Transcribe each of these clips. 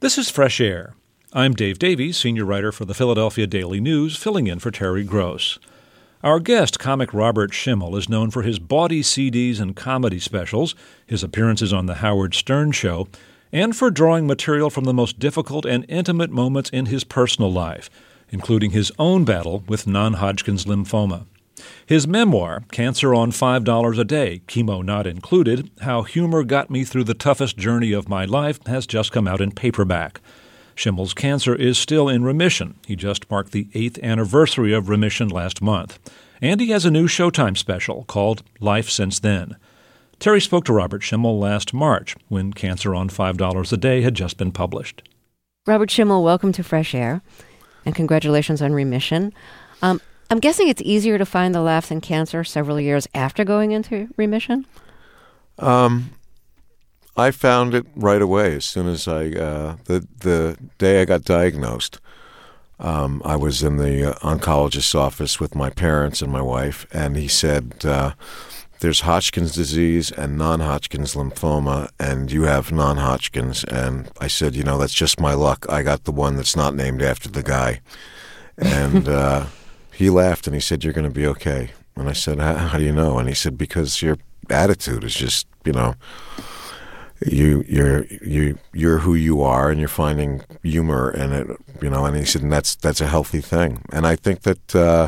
This is Fresh Air. I'm Dave Davies, senior writer for the Philadelphia Daily News, filling in for Terry Gross. Our guest, comic Robert Schimmel, is known for his bawdy CDs and comedy specials, his appearances on The Howard Stern Show, and for drawing material from the most difficult and intimate moments in his personal life, including his own battle with non-Hodgkin's lymphoma. His memoir, Cancer on $5 a Day, Chemo Not Included, How Humor Got Me Through the Toughest Journey of My Life, has just come out in paperback. Schimmel's cancer is still in remission. He just marked the 8th anniversary of remission last month. And he has a new Showtime special called Life Since Then. Terry spoke to Robert Schimmel last March when Cancer on $5 a Day had just been published. Robert Schimmel, welcome to Fresh Air, and congratulations on remission. I'm guessing it's easier to find the laughs in cancer several years after going into remission? I found it right away as soon as the day I got diagnosed. I was in the oncologist's office with my parents and my wife, and he said, there's Hodgkin's disease and non-Hodgkin's lymphoma, and you have non-Hodgkin's. And I said, that's just my luck. I got the one that's not named after the guy. And he laughed and he said, you're going to be okay. And I said, how do you know? And he said, because your attitude is just, you're who you are, and you're finding humor in it, and he said, and that's a healthy thing. And I think that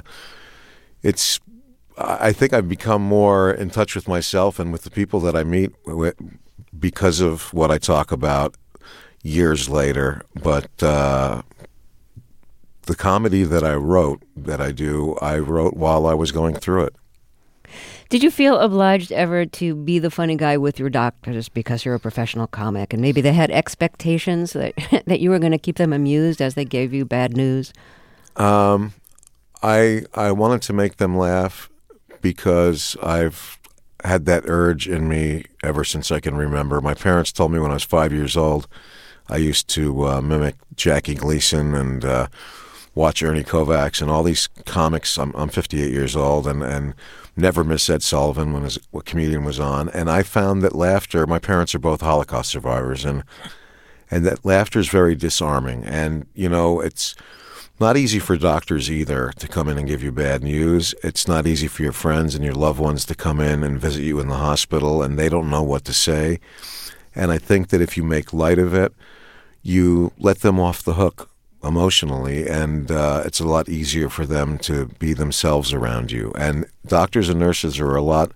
I think I've become more in touch with myself and with the people that I meet because of what I talk about years later. But the comedy that I wrote while I was going through it. Did you feel obliged ever to be the funny guy with your doctors because you're a professional comic, and maybe they had expectations that you were going to keep them amused as they gave you bad news? I wanted to make them laugh because I've had that urge in me ever since I can remember. My parents told me when I was 5 years old, I used to mimic Jackie Gleason and watch Ernie Kovacs and all these comics. I'm 58 years old and never miss Ed Sullivan when what comedian was on. And I found that laughter, my parents are both Holocaust survivors, and that laughter is very disarming. And, it's not easy for doctors either to come in and give you bad news. It's not easy for your friends and your loved ones to come in and visit you in the hospital, and they don't know what to say. And I think that if you make light of it, you let them off the hook emotionally, and it's a lot easier for them to be themselves around you. And doctors and nurses are a lot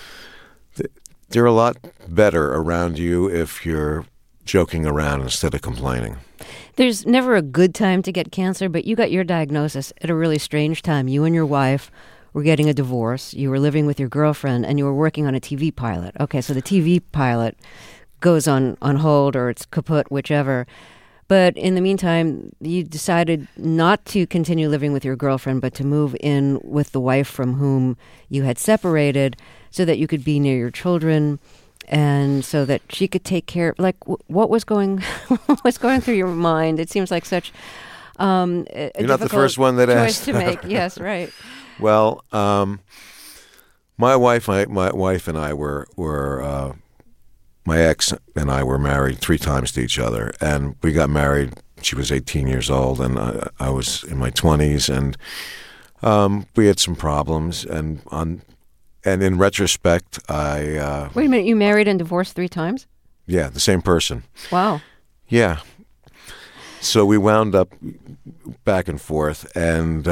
better around you if you're joking around instead of complaining. There's never a good time to get cancer, but you got your diagnosis at a really strange time. You and your wife were getting a divorce, you were living with your girlfriend, and you were working on a TV pilot. Okay, so the TV pilot goes on hold, or it's kaput, whichever. But in the meantime, you decided not to continue living with your girlfriend, but to move in with the wife from whom you had separated so that you could be near your children and so that she could take care. Like, what was going through your mind? It seems like such a You're not the first one that choice asked to make. Yes, right. Well, my wife and I were my ex and I were married 3 times to each other, and we got married. She was 18 years old, and I was in my 20s, and we had some problems. And in retrospect, Wait a minute, you married and divorced 3 times? Yeah, the same person. Wow. Yeah. So we wound up back and forth, and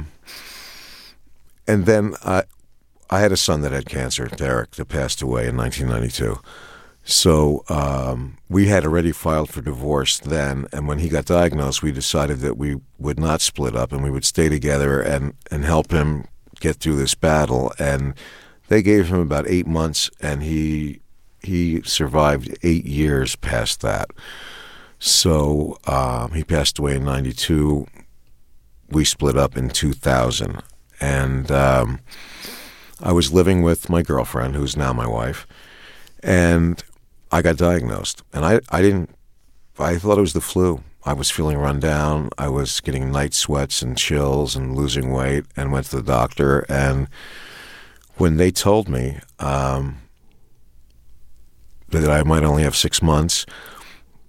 then I had a son that had cancer, Derek, that passed away in 1992. So we had already filed for divorce then, and when he got diagnosed, we decided that we would not split up and we would stay together and help him get through this battle. And they gave him about 8 months, and he survived 8 years past that. So he passed away in 92. We split up in 2000. And I was living with my girlfriend, who's now my wife, and I got diagnosed. And I thought it was the flu. I was feeling run down. I was getting night sweats and chills and losing weight, and went to the doctor. And when they told me that I might only have 6 months,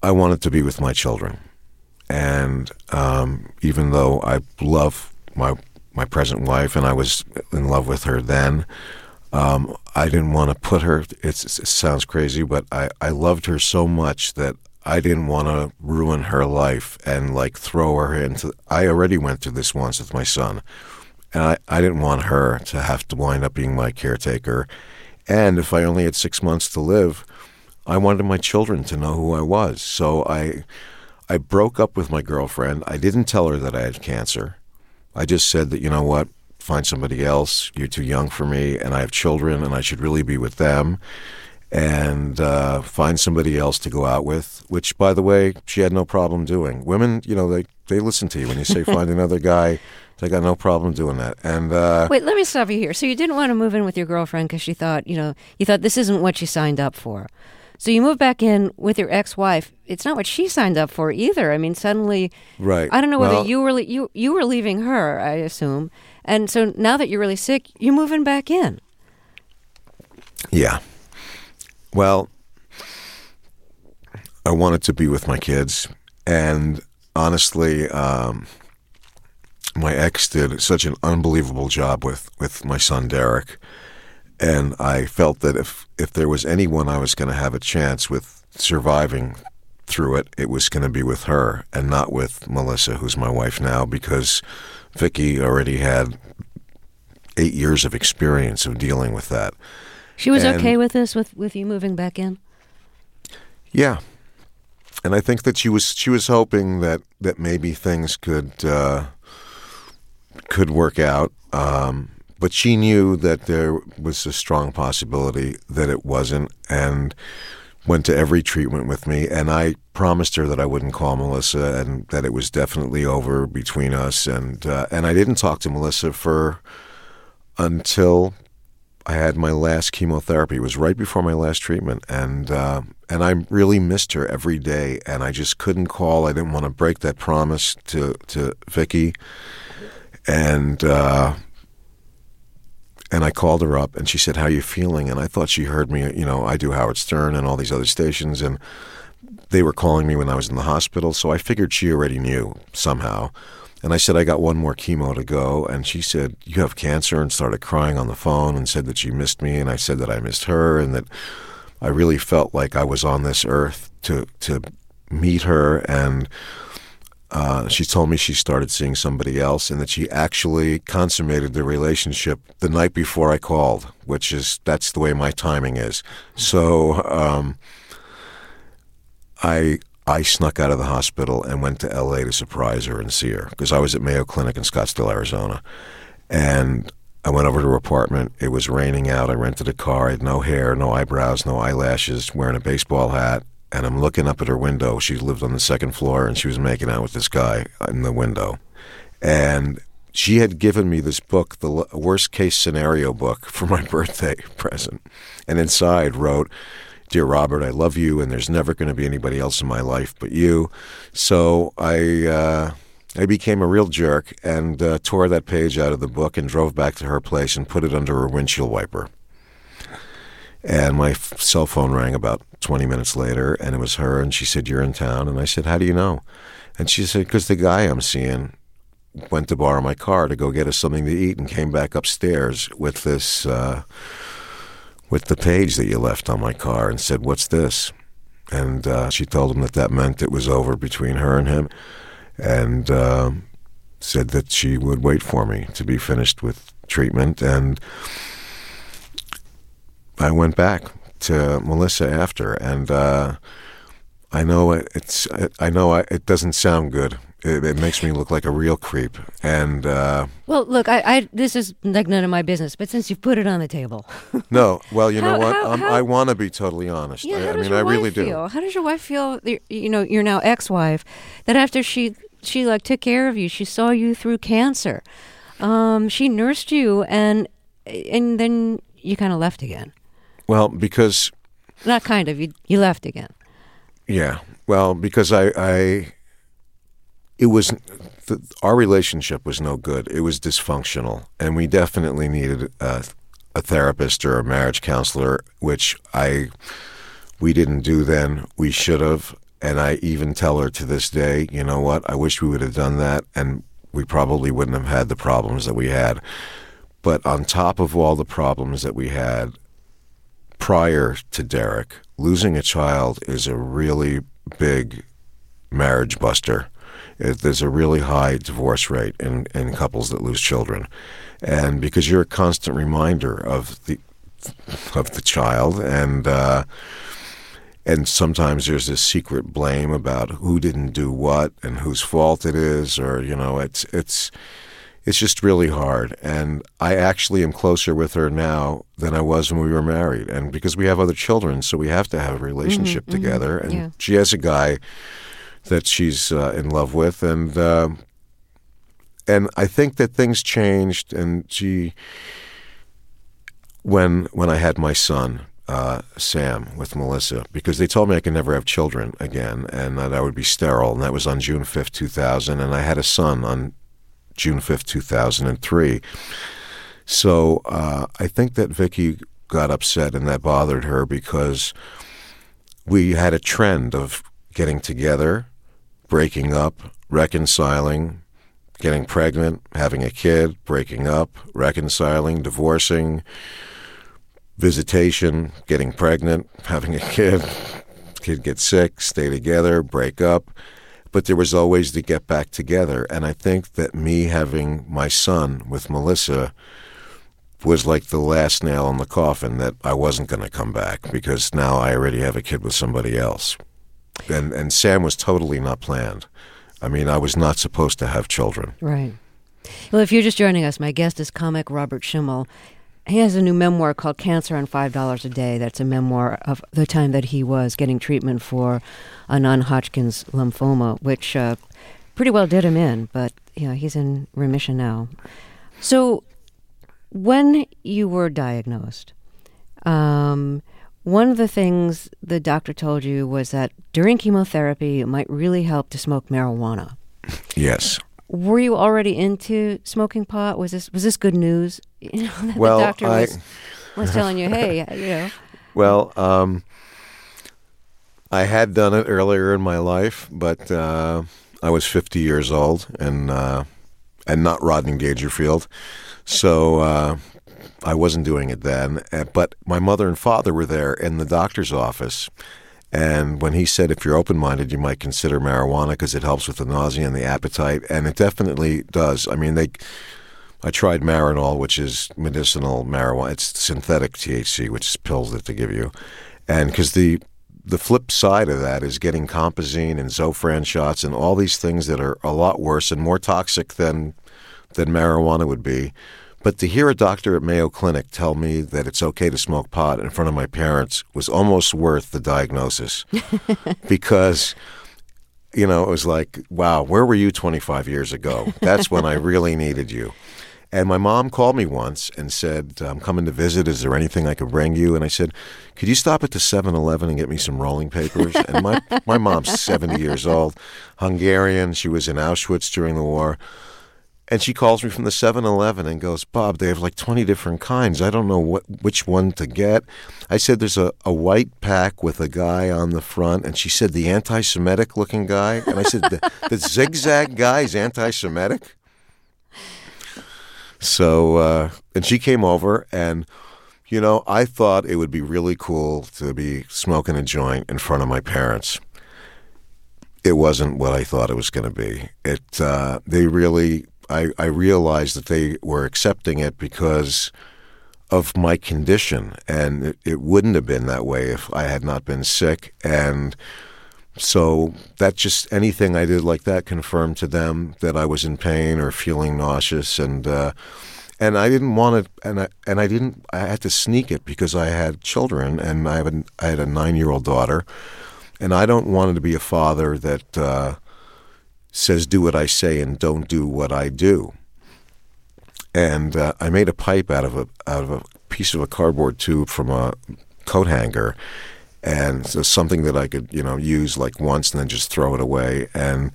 I wanted to be with my children. And even though I love my present wife and I was in love with her then, I didn't want to put her, it sounds crazy, but I loved her so much that I didn't want to ruin her life and like throw her into, I already went through this once with my son. And I didn't want her to have to wind up being my caretaker. And if I only had 6 months to live, I wanted my children to know who I was. So I broke up with my girlfriend. I didn't tell her that I had cancer. I just said that, you know what, find somebody else. You're too young for me, and I have children, and I should really be with them. And find somebody else to go out with, which, by the way, she had no problem doing. Women, you know, they listen to you. When you say find another guy, they got no problem doing that. And wait, let me stop you here. So you didn't want to move in with your girlfriend because you thought this isn't what you signed up for. So you moved back in with your ex-wife. It's not what she signed up for either. I mean, suddenly, right. I don't know whether you were leaving her, I assume. And so now that you're really sick, you're moving back in. Yeah. Well, I wanted to be with my kids, and honestly, my ex did such an unbelievable job with my son Derek, and I felt that if there was anyone I was going to have a chance with surviving through it, it was going to be with her and not with Melissa, who's my wife now, because Vicky already had 8 years of experience of dealing with that. She was okay with this, with you moving back in? Yeah. And I think that she was hoping that maybe things could work out. But she knew that there was a strong possibility that it wasn't, and went to every treatment with me. And I promised her that I wouldn't call Melissa and that it was definitely over between us. And I didn't talk to Melissa until I had my last chemotherapy. It was right before my last treatment, and I really missed her every day, and I just couldn't call. I didn't want to break that promise to Vicky, and I called her up, and she said, "How are you feeling?" And I thought she heard me. You know, I do Howard Stern and all these other stations, and they were calling me when I was in the hospital, so I figured she already knew somehow. And I said, I got one more chemo to go. And she said, you have cancer, and started crying on the phone and said that she missed me. And I said that I missed her and that I really felt like I was on this earth to meet her. And she told me she started seeing somebody else and that she actually consummated the relationship the night before I called, that's the way my timing is. So I snuck out of the hospital and went to L.A. to surprise her and see her, because I was at Mayo Clinic in Scottsdale, Arizona. And I went over to her apartment. It was raining out. I rented a car. I had no hair, no eyebrows, no eyelashes, wearing a baseball hat. And I'm looking up at her window. She lived on the second floor, and she was making out with this guy in the window. And she had given me this book, the worst-case scenario book, for my birthday present. And inside wrote, "Dear Robert, I love you, and there's never going to be anybody else in my life but you." So I became a real jerk and tore that page out of the book and drove back to her place and put it under her windshield wiper. And my cell phone rang about 20 minutes later, and it was her, and she said, "You're in town." And I said, "How do you know?" And she said, "Because the guy I'm seeing went to borrow my car to go get us something to eat and came back upstairs with this... with the page that you left on my car, and said, 'What's this?' And she told him that meant it was over between her and him, and said that she would wait for me to be finished with treatment. And I went back to Melissa after, and I know it doesn't sound good. It makes me look like a real creep. And well, look, I this is like none of my business, but since you've put it on the table, no. Well, you know what? I want to be totally honest. Yeah, I mean, I really do. How does your wife feel? You know, your now ex-wife, that after she like took care of you, she saw you through cancer, she nursed you, and then you kind of left again. Well, because not kind of, you left again. Yeah. Well, because our relationship was no good. It was dysfunctional, and we definitely needed a therapist or a marriage counselor, which we didn't do then. We should have, And I even tell her to this day, you know what, I wish we would have done that, and we probably wouldn't have had the problems that we had. But on top of all the problems that we had prior to Derek, losing a child is a really big marriage buster. There's a really high divorce rate in couples that lose children. And because you're a constant reminder of the child, and sometimes there's this secret blame about who didn't do what and whose fault it is, or, you know, it's just really hard. And I actually am closer with her now than I was when we were married. And because we have other children, so we have to have a relationship together. And she has a guy that she's in love with, and I think that things changed. And when I had my son, Sam, with Melissa, because they told me I could never have children again, and that I would be sterile, and that was on June 5th, 2000, and I had a son on June 5th, 2003. So I think that Vicky got upset, and that bothered her, because we had a trend of getting together, breaking up, reconciling, getting pregnant, having a kid, breaking up, reconciling, divorcing, visitation, getting pregnant, having a kid gets sick, stay together, break up. But there was always the get back together. And I think that me having my son with Melissa was like the last nail in the coffin, that I wasn't going to come back, because now I already have a kid with somebody else. And Sam was totally not planned. I mean, I was not supposed to have children. Right. Well, if you're just joining us, my guest is comic Robert Schimmel. He has a new memoir called Cancer on $5 a Day. That's a memoir of the time that he was getting treatment for a non-Hodgkin's lymphoma, which pretty well did him in, but he's in remission now. So when you were diagnosed, one of the things the doctor told you was that during chemotherapy, it might really help to smoke marijuana. Yes. Were you already into smoking pot? Was this good news? Well, the doctor was telling you, hey, Well, I had done it earlier in my life, but I was 50 years old and not Rodney Dangerfield, so I wasn't doing it then. But my mother and father were there in the doctor's office. And when he said, if you're open-minded, you might consider marijuana because it helps with the nausea and the appetite, and it definitely does. I mean, I tried Marinol, which is medicinal marijuana. It's synthetic THC, which is pills that they give you. And because the flip side of that is getting Compazine and Zofran shots and all these things that are a lot worse and more toxic than marijuana would be. But to hear a doctor at Mayo Clinic tell me that it's okay to smoke pot in front of my parents was almost worth the diagnosis. Because, it was like, wow, where were you 25 years ago? That's when I really needed you. And my mom called me once and said, I'm coming to visit. Is there anything I could bring you? And I said, could you stop at the 7-Eleven and get me some rolling papers? And my mom's 70 years old, Hungarian. She was in Auschwitz during the war. And she calls me from the 7-Eleven and goes, Bob, they have like 20 different kinds. I don't know which one to get. I said, there's a white pack with a guy on the front. And she said, the anti-Semitic looking guy. And I said, the zigzag guy is anti-Semitic? So, and she came over and, I thought it would be really cool to be smoking a joint in front of my parents. It wasn't what I thought it was going to be. I realized that they were accepting it because of my condition, and it wouldn't have been that way if I had not been sick. And so that just anything I did like that confirmed to them that I was in pain or feeling nauseous, and I didn't want it, I had to sneak it because I had children, and I had a 9-year-old daughter, and I don't want to be a father that says do what I say and don't do what I do. And I made a pipe out of a piece of a cardboard tube from a coat hanger, and so something that I could use like once and then just throw it away. And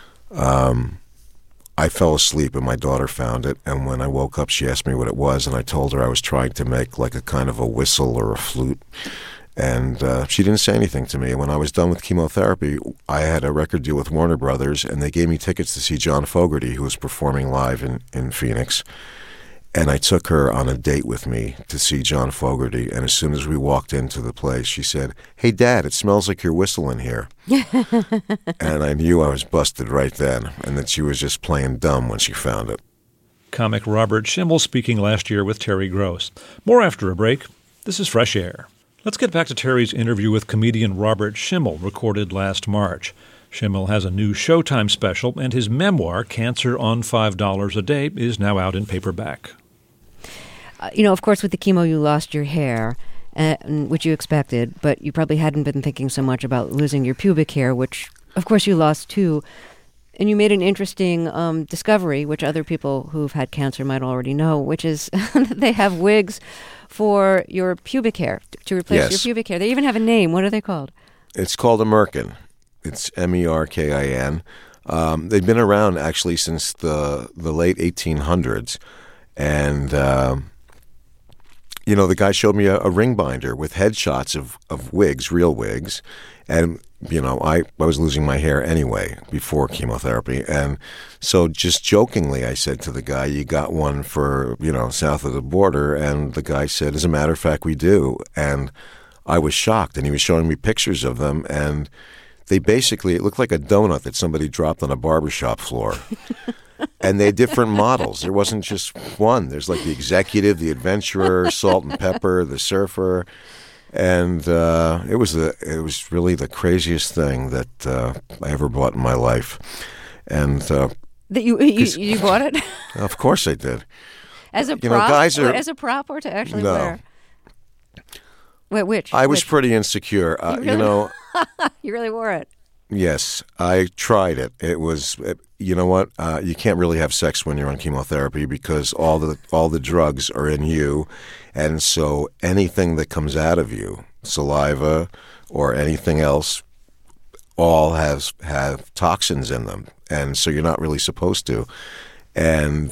I fell asleep and my daughter found it, and when I woke up she asked me what it was, and I told her I was trying to make like a kind of a whistle or a flute. And she didn't say anything to me. When I was done with chemotherapy, I had a record deal with Warner Brothers, and they gave me tickets to see John Fogerty, who was performing live in Phoenix. And I took her on a date with me to see John Fogerty. And as soon as we walked into the place, she said, "Hey, Dad, it smells like you're whistling here." And I knew I was busted right then, and that she was just playing dumb when she found it. Comic Robert Schimmel speaking last year with Terry Gross. More after a break. This is Fresh Air. Let's get back to Terry's interview with comedian Robert Schimmel, recorded last March. Schimmel has a new Showtime special, and his memoir, Cancer on $5 a Day, is now out in paperback. Of course, with the chemo, you lost your hair, which you expected, but you probably hadn't been thinking so much about losing your pubic hair, which, of course, you lost too. And you made an interesting discovery, which other people who've had cancer might already know, which is that they have wigs for your pubic hair, to replace your pubic hair. They even have a name. What are they called? It's called a Merkin. It's Merkin. They've been around, actually, since the late 1800s. And, the guy showed me a ring binder with headshots of wigs, real wigs. And I was losing my hair anyway before chemotherapy. And so just jokingly, I said to the guy, "You got one for, south of the border?" And the guy said, "As a matter of fact, we do." And I was shocked. And he was showing me pictures of them. And they basically, it looked like a donut that somebody dropped on a barbershop floor. And they had different models. There wasn't just one. There's like the executive, the adventurer, salt and pepper, the surfer. And it was really the craziest thing that I ever bought in my life. And that you bought it? Of course I did. As a prop? As a prop or to actually wear? Wait, which? I was pretty insecure. You really wore it? Yes, I tried it. It was, you know what? You can't really have sex when you're on chemotherapy because all the drugs are in you, and so anything that comes out of you, saliva or anything else, all have toxins in them, and so you're not really supposed to. And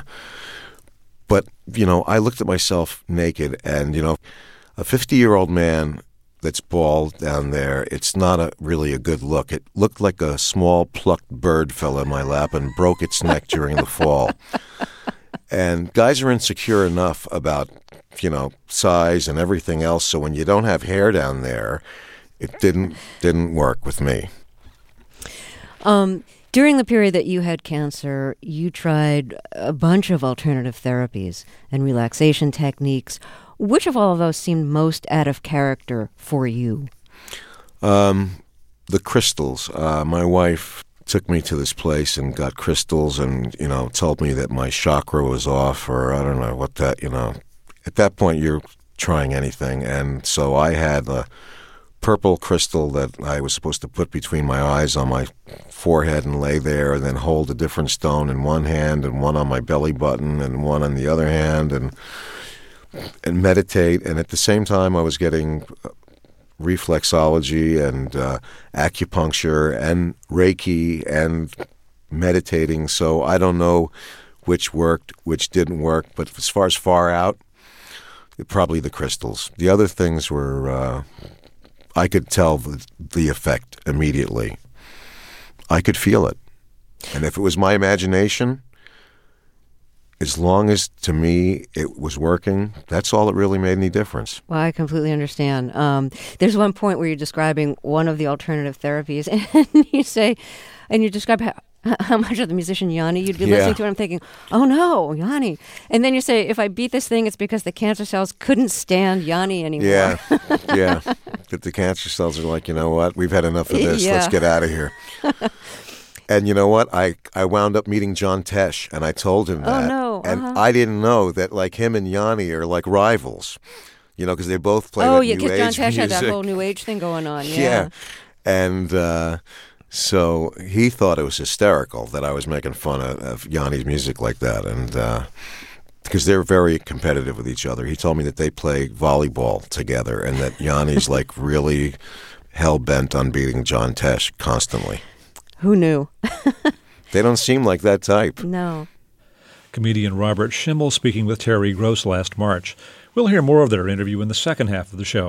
but I looked at myself naked, and a 50-year-old man that's bald down there, it's not really a good look. It looked like a small plucked bird fell in my lap and broke its neck during the fall. And guys are insecure enough about, size and everything else, so when you don't have hair down there, it didn't work with me. During the period that you had cancer, you tried a bunch of alternative therapies and relaxation techniques. Which of all of those seemed most out of character for you? The crystals. My wife took me to this place and got crystals and, told me that my chakra was off, or I don't know what that, At that point, you're trying anything. And so I had a purple crystal that I was supposed to put between my eyes on my forehead and lay there, and then hold a different stone in one hand and one on my belly button and one on the other hand, and meditate. And at the same time, I was getting reflexology and acupuncture and Reiki and meditating. So I don't know which worked, which didn't work. But as far out, probably the crystals. The other things were, I could tell the effect immediately. I could feel it. And if it was my imagination, as long as, to me, it was working, that's all that really made any difference. Well, I completely understand. There's one point where you're describing one of the alternative therapies, and you describe how much of the musician Yanni you'd be listening to, and I'm thinking, oh no, Yanni. And then you say, if I beat this thing, it's because the cancer cells couldn't stand Yanni anymore. Yeah. But the cancer cells are like, you know what, we've had enough of this, let's get out of here. And you know what? I wound up meeting John Tesh, and I told him that. Oh, no. And I didn't know that, like, him and Yanni are like rivals, because they both play that New Age music. Oh, yeah, because John Tesh had that whole New Age thing going on. Yeah. And so he thought it was hysterical that I was making fun of Yanni's music like that. And because they're very competitive with each other. He told me that they play volleyball together, and that Yanni's like really hell-bent on beating John Tesh constantly. Who knew? They don't seem like that type. No. Comedian Robert Schimmel speaking with Terry Gross last March. We'll hear more of their interview in the second half of the show.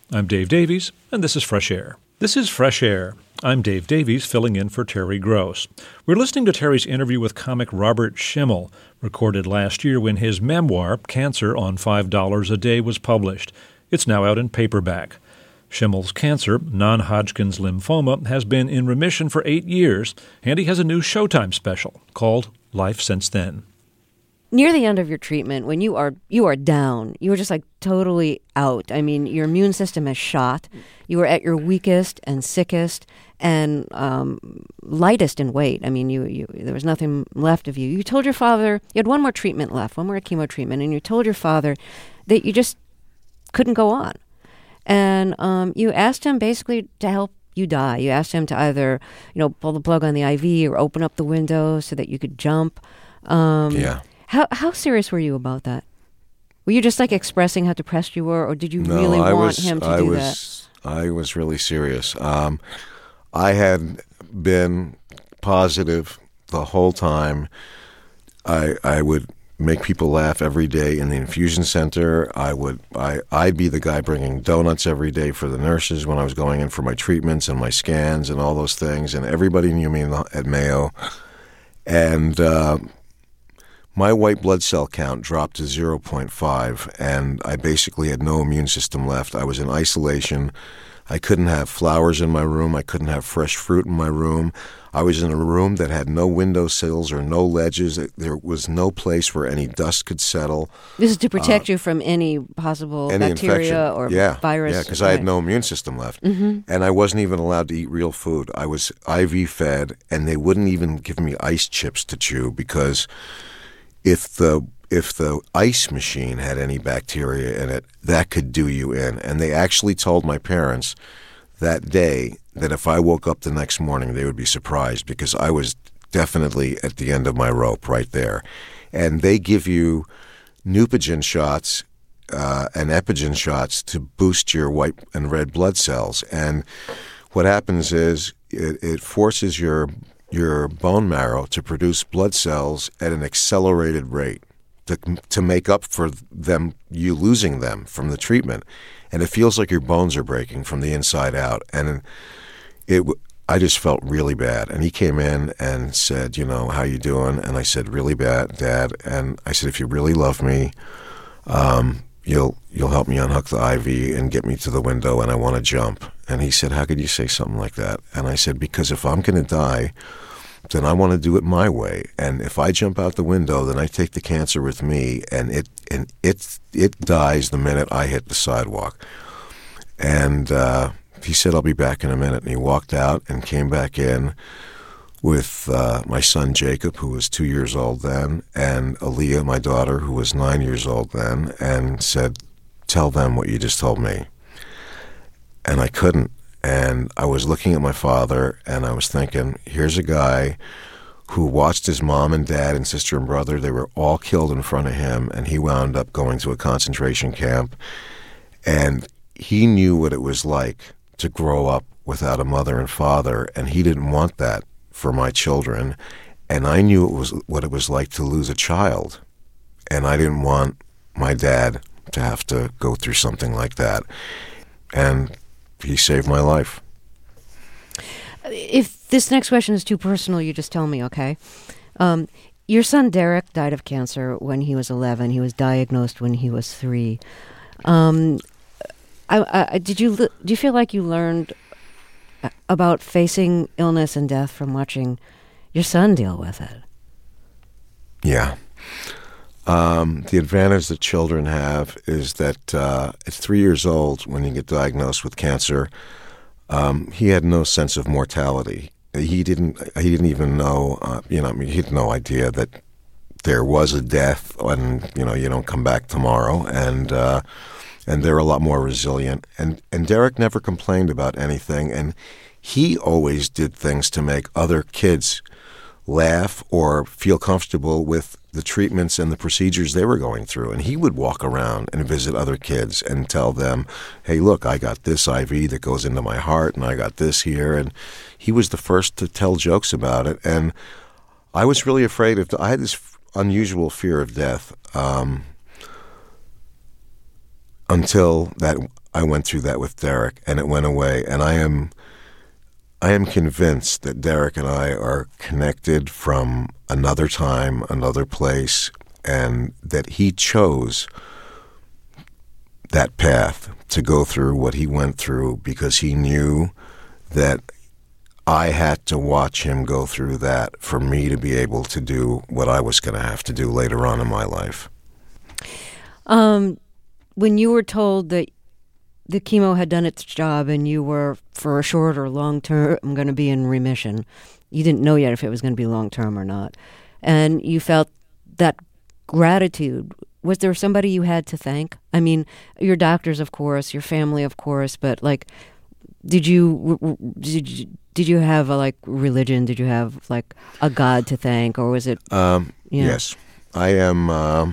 I'm Dave Davies, and this is Fresh Air. This is Fresh Air. I'm Dave Davies, filling in for Terry Gross. We're listening to Terry's interview with comic Robert Schimmel, recorded last year when his memoir, Cancer on $5 a Day, was published. It's now out in paperback. Schimmel's cancer, non-Hodgkin's lymphoma, has been in remission for 8 years, and he has a new Showtime special called Life Since Then. Near the end of your treatment, when you are down, you are just like totally out. I mean, your immune system is shot. You are at your weakest and sickest and lightest in weight. I mean, you there was nothing left of you. You told your father you had one more treatment left, one more chemo treatment, and you told your father that you just couldn't go on. And you asked him basically to help you die. You asked him to either, pull the plug on the IV or open up the window so that you could jump. Yeah. How serious were you about that? Were you just like expressing how depressed you were, or did you really want him to do that? I was really serious. I had been positive the whole time. I would make people laugh every day in the infusion center. I'd be the guy bringing donuts every day for the nurses when I was going in for my treatments and my scans and all those things. And everybody knew me at Mayo. And my white blood cell count dropped to 0.5, and I basically had no immune system left. I was in isolation. I couldn't have flowers in my room. I couldn't have fresh fruit in my room. I was in a room that had no window sills or no ledges. There was no place where any dust could settle. This is to protect you from any possible bacteria or virus. Yeah, because I had no immune system left. Mm-hmm. And I wasn't even allowed to eat real food. I was IV fed, and they wouldn't even give me ice chips to chew because if the ice machine had any bacteria in it, that could do you in. And they actually told my parents that day that if I woke up the next morning, they would be surprised because I was definitely at the end of my rope right there. And they give you Neupogen shots and Epigen shots to boost your white and red blood cells. And what happens is it forces your bone marrow to produce blood cells at an accelerated rate to make up for you losing them from the treatment. And it feels like your bones are breaking from the inside out. And I just felt really bad. And he came in and said, how you doing? And I said, really bad, Dad. And I said, if you really love me, you'll help me unhook the IV and get me to the window, and I want to jump. And he said, how could you say something like that? And I said, because if I'm going to die, then I want to do it my way. And if I jump out the window, then I take the cancer with me, and it dies the minute I hit the sidewalk. And he said, I'll be back in a minute. And he walked out and came back in with my son Jacob, who was 2 years old then, and Aaliyah, my daughter, who was 9 years old then, and said, tell them what you just told me. And I couldn't. And I was looking at my father, and I was thinking, here's a guy who watched his mom and dad and sister and brother. They were all killed in front of him, and he wound up going to a concentration camp. And he knew what it was like to grow up without a mother and father, and he didn't want that for my children. And I knew what it was like to lose a child, and I didn't want my dad to have to go through something like that. And he saved my life. If this next question is too personal, you just tell me, okay? Your son Derek died of cancer when he was 11. He was diagnosed when he was 3. Do you feel like you learned about facing illness and death from watching your son deal with it? Yeah. The advantage that children have is that at 3 years old, when you get diagnosed with cancer, he had no sense of mortality. He didn't even know, he had no idea that there was a death and, you don't come back tomorrow. And they're a lot more resilient. And Derek never complained about anything. And he always did things to make other kids laugh or feel comfortable with the treatments and the procedures they were going through. And he would walk around and visit other kids and tell them, hey, look, I got this IV that goes into my heart, and I got this here. And he was the first to tell jokes about it. And I was really afraid I had this unusual fear of death until that I went through that with Derek, and it went away. And I am convinced that Derek and I are connected from another time, another place, and that he chose that path to go through what he went through because he knew that I had to watch him go through that for me to be able to do what I was going to have to do later on in my life. When you were told that the chemo had done its job and you were, for a short or long term, going to be in remission, you didn't know yet if it was going to be long term or not, and you felt that gratitude. Was there somebody you had to thank? I mean, your doctors, of course, your family, of course, but like, did you have a religion? Did you have like a God to thank, or was it? Yes, I am.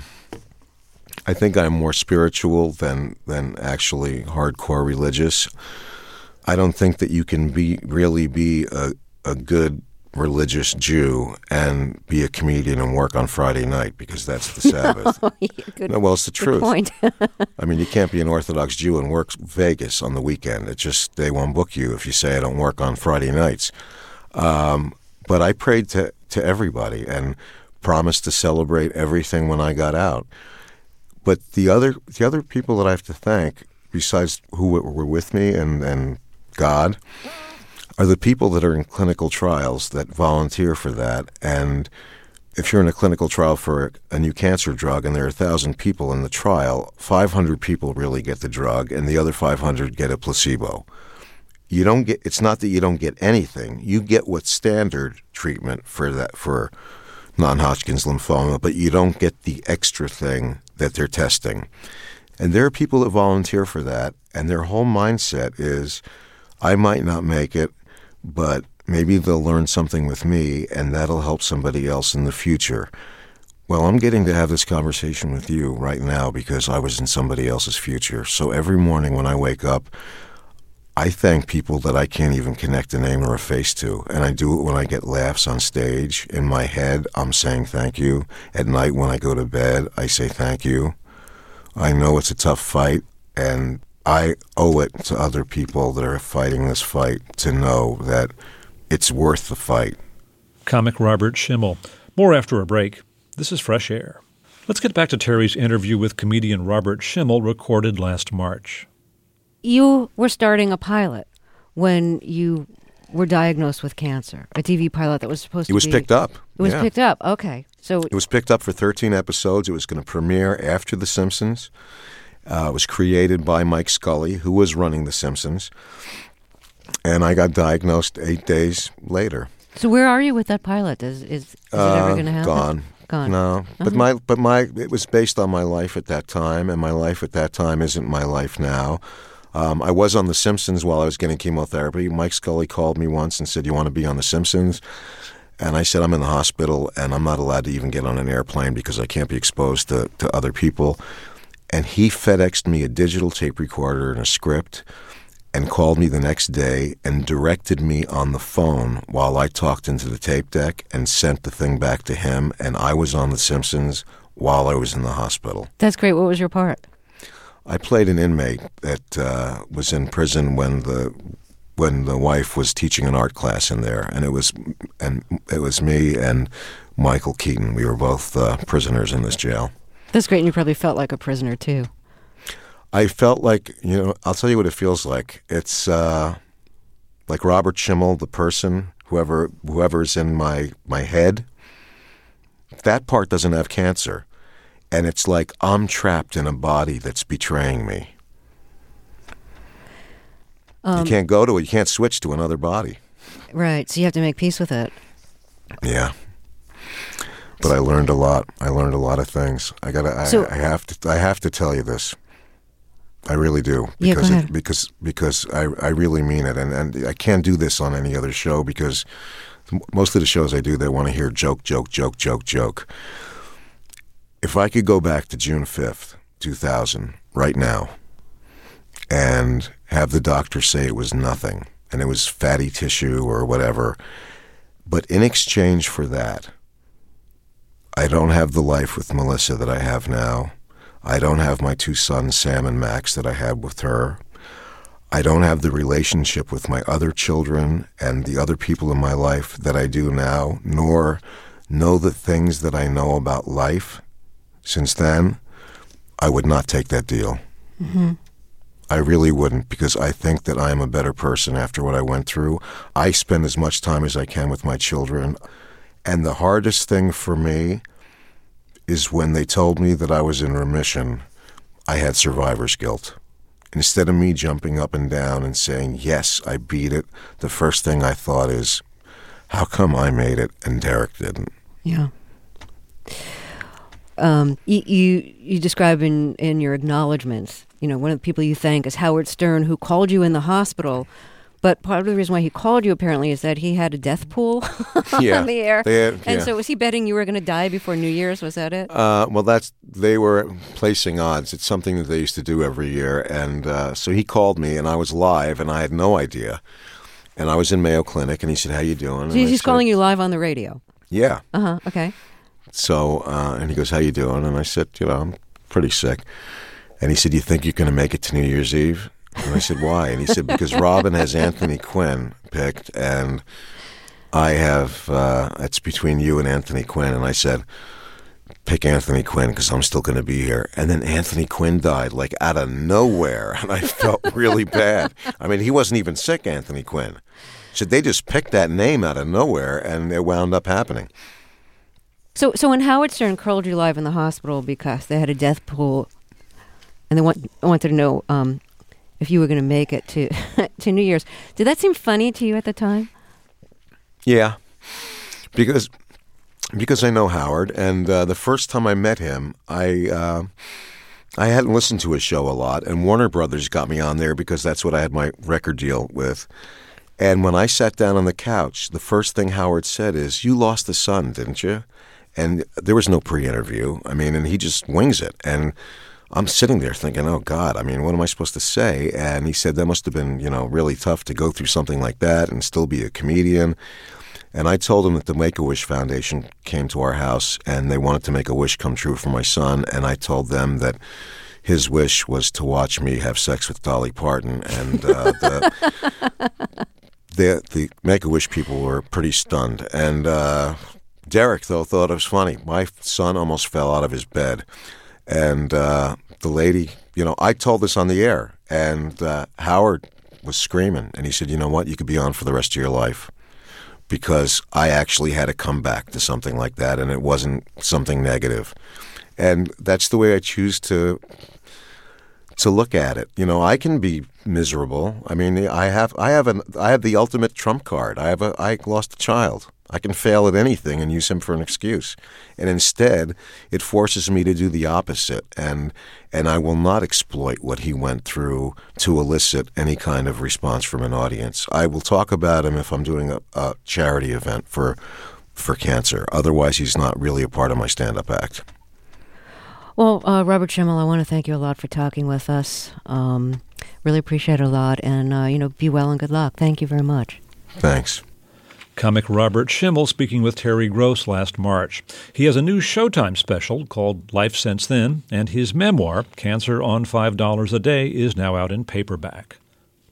I think I'm more spiritual than actually hardcore religious. I don't think that you can really be a good religious Jew and be a comedian and work on Friday night because that's the Sabbath. No, well, it's the truth. Point. I mean, you can't be an Orthodox Jew and work Vegas on the weekend. It just, they won't book you if you say I don't work on Friday nights. But I prayed to everybody and promised to celebrate everything when I got out. But the other people that I have to thank, besides who were with me and God, are the people that are in clinical trials that volunteer for that. And if you're in a clinical trial for a new cancer drug and there are 1,000 people in the trial, 500 people really get the drug and the other 500 get a placebo. It's not that you don't get anything. You get what's standard treatment for non-Hodgkin's lymphoma, but you don't get the extra thing that they're testing. And there are people that volunteer for that, and their whole mindset is, I might not make it, but maybe they'll learn something with me, and that'll help somebody else in the future. Well, I'm getting to have this conversation with you right now because I was in somebody else's future. So every morning when I wake up, I thank people that I can't even connect a name or a face to. And I do it when I get laughs on stage. In my head, I'm saying thank you. At night when I go to bed, I say thank you. I know it's a tough fight, and I owe it to other people that are fighting this fight to know that it's worth the fight. Comic Robert Schimmel. More after a break. This is Fresh Air. Let's get back to Terry's interview with comedian Robert Schimmel, recorded last March. You were starting a pilot when you were diagnosed with cancer, a TV pilot that was supposed to be... It was picked up. It was picked up, okay. So it was picked up for 13 episodes. It was going to premiere after The Simpsons. It was created by Mike Scully, who was running The Simpsons. And I got diagnosed 8 days later. So where are you with that pilot? Is it ever going to happen? Gone. No, but it was based on my life at that time, and my life at that time isn't my life now. I was on The Simpsons while I was getting chemotherapy. Mike Scully called me once and said, "You want to be on The Simpsons?" And I said, "I'm in the hospital, and I'm not allowed to even get on an airplane because I can't be exposed to other people." And he FedExed me a digital tape recorder and a script and called me the next day and directed me on the phone while I talked into the tape deck and sent the thing back to him. And I was on The Simpsons while I was in the hospital. That's great. What was your part? I played an inmate that was in prison when the wife was teaching an art class in there, and it was me and Michael Keaton. We were both prisoners in this jail. That's great, and you probably felt like a prisoner too. I felt like, I'll tell you what it feels like. It's like Robert Schimmel, the person, whoever's in my head. That part doesn't have cancer. And it's like I'm trapped in a body that's betraying me. You can't go to it. You can't switch to another body. Right. So you have to make peace with it. Yeah. But I learned a lot. I learned a lot of things. I have to tell you this. I really do. Because go ahead. because I really mean it. And I can't do this on any other show because most of the shows I do, they want to hear joke, joke, joke, joke, joke. If I could go back to June 5th, 2000, right now, and have the doctor say it was nothing, and it was fatty tissue or whatever, but in exchange for that, I don't have the life with Melissa that I have now. I don't have my two sons, Sam and Max, that I had with her. I don't have the relationship with my other children and the other people in my life that I do now, nor know the things that I know about life since then, I would not take that deal. Mm-hmm. I really wouldn't, because I think that I am a better person after what I went through. I spend as much time as I can with my children. And the hardest thing for me is when they told me that I was in remission, I had survivor's guilt. Instead of me jumping up and down and saying, yes, I beat it, the first thing I thought is, how come I made it and Derek didn't? Yeah. You describe in your acknowledgments, one of the people you thank is Howard Stern, who called you in the hospital. But part of the reason why he called you, apparently, is that he had a death pool on the air. So was he betting you were going to die before New Year's? Was that it? They were placing odds. It's something that they used to do every year. And so he called me, and I was live, and I had no idea. And I was in Mayo Clinic, and he said, how you doing? So he's calling you live on the radio? Yeah. Uh-huh, okay. So, and he goes, how you doing? And I said, I'm pretty sick. And he said, you think you're going to make it to New Year's Eve? And I said, why? And he said, because Robin has Anthony Quinn picked, and I have, it's between you and Anthony Quinn. And I said, pick Anthony Quinn because I'm still going to be here. And then Anthony Quinn died, like out of nowhere, and I felt really bad. I mean, he wasn't even sick, Anthony Quinn. So they just picked that name out of nowhere, and it wound up happening. So when Howard Stern called you live in the hospital because they had a death pool, and they wanted to know if you were going to make it to to New Year's, did that seem funny to you at the time? Yeah, because I know Howard, and the first time I met him, I hadn't listened to his show a lot, and Warner Brothers got me on there because that's what I had my record deal with. And when I sat down on the couch, the first thing Howard said is, you lost a son, didn't you? And there was no pre-interview. I mean, and he just wings it. And I'm sitting there thinking, oh, God, I mean, what am I supposed to say? And he said that must have been, really tough to go through something like that and still be a comedian. And I told him that the Make-A-Wish Foundation came to our house and they wanted to make a wish come true for my son. And I told them that his wish was to watch me have sex with Dolly Parton. And the Make-A-Wish people were pretty stunned. And Derek, though, thought it was funny. My son almost fell out of his bed. And the lady, I told this on the air. And Howard was screaming. And he said, you know what, you could be on for the rest of your life. Because I actually had to come back to something like that, and it wasn't something negative. And that's the way I choose to look at it. I can be miserable. I mean, I have the ultimate trump card. I lost a child. I can fail at anything and use him for an excuse. And instead, it forces me to do the opposite. And I will not exploit what he went through to elicit any kind of response from an audience. I will talk about him if I'm doing a charity event for cancer. Otherwise, he's not really a part of my stand-up act. Well, Robert Schimmel, I want to thank you a lot for talking with us. Really appreciate it a lot. And, be well and good luck. Thank you very much. Thanks. Comic Robert Schimmel speaking with Terry Gross last March. He has a new Showtime special called Life Since Then, and his memoir, Cancer on $5 a Day, is now out in paperback.